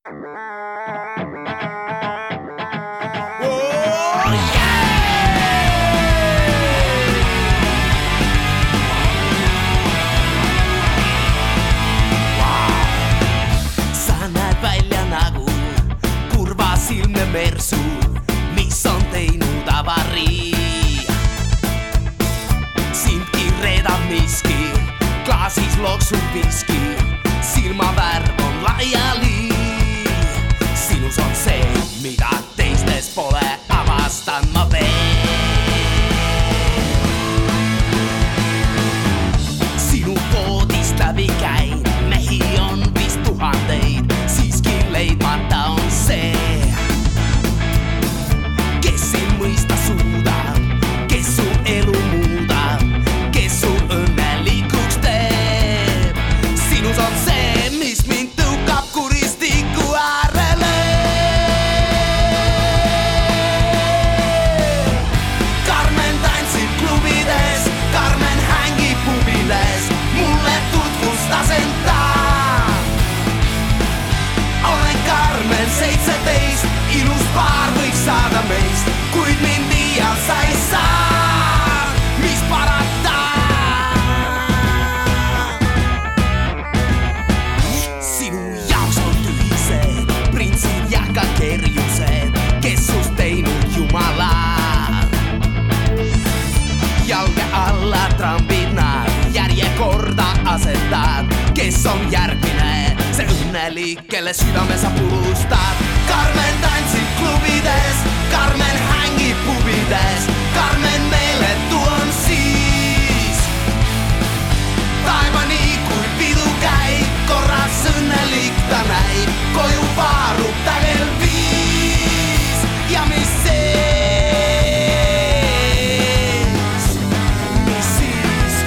Mersu, mis on teinud avarii. Sind kirredab miski, klaasis loksub viski, silmavärv on laiali. Sinus on see, mida teistes pole, avastan ma veel. Sinu voodist läbi käin, mehi on vist tuhandeid, siiski leidmata on see, ilus paar võiks saada meist, kuid mind iial sa ei saa, mis parata. Sinu jaoks on tühised printsid ja ka kerjused, kes sust teinud jumalad. Jalge alla trambid nad, järjekorda asetad, kes on järgmine, see õnnelik, kelle südame sa purustad. Carmen tantsib klubides, Carmen hängib pubides, Carmen meeletu on siis. Taevani kui pidu käib, korras õnnelik ta näib, koju vaarub ta kell 5 ja mis siis?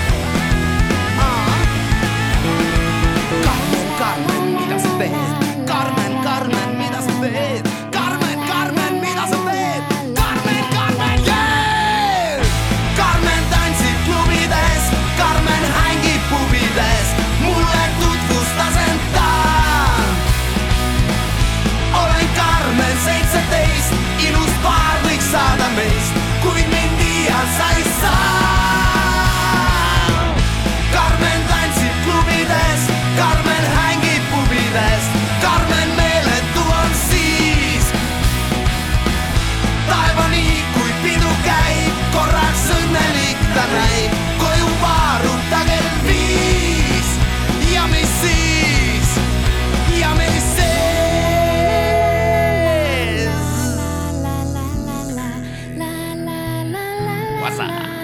Carmen, mida sa teed? Carmen, mida sa teed? Carmen, mida sa teed? Carmen, yeah! Carmen tantsib klubides, Carmen hängib pubides, mulle tutvustasen ta. Olen Carmen 17, ilus paar võiks saada meist, kuid mind iial sa ei saa. Carmen tantsib klubides, Carmen hängib pubides, Carmen meeletu on siis. Taevani kui pidu käib, korraks õnnelik ta näib, koju vaarub ta kell 5 ja mis siis? Ja mis siis? What's up?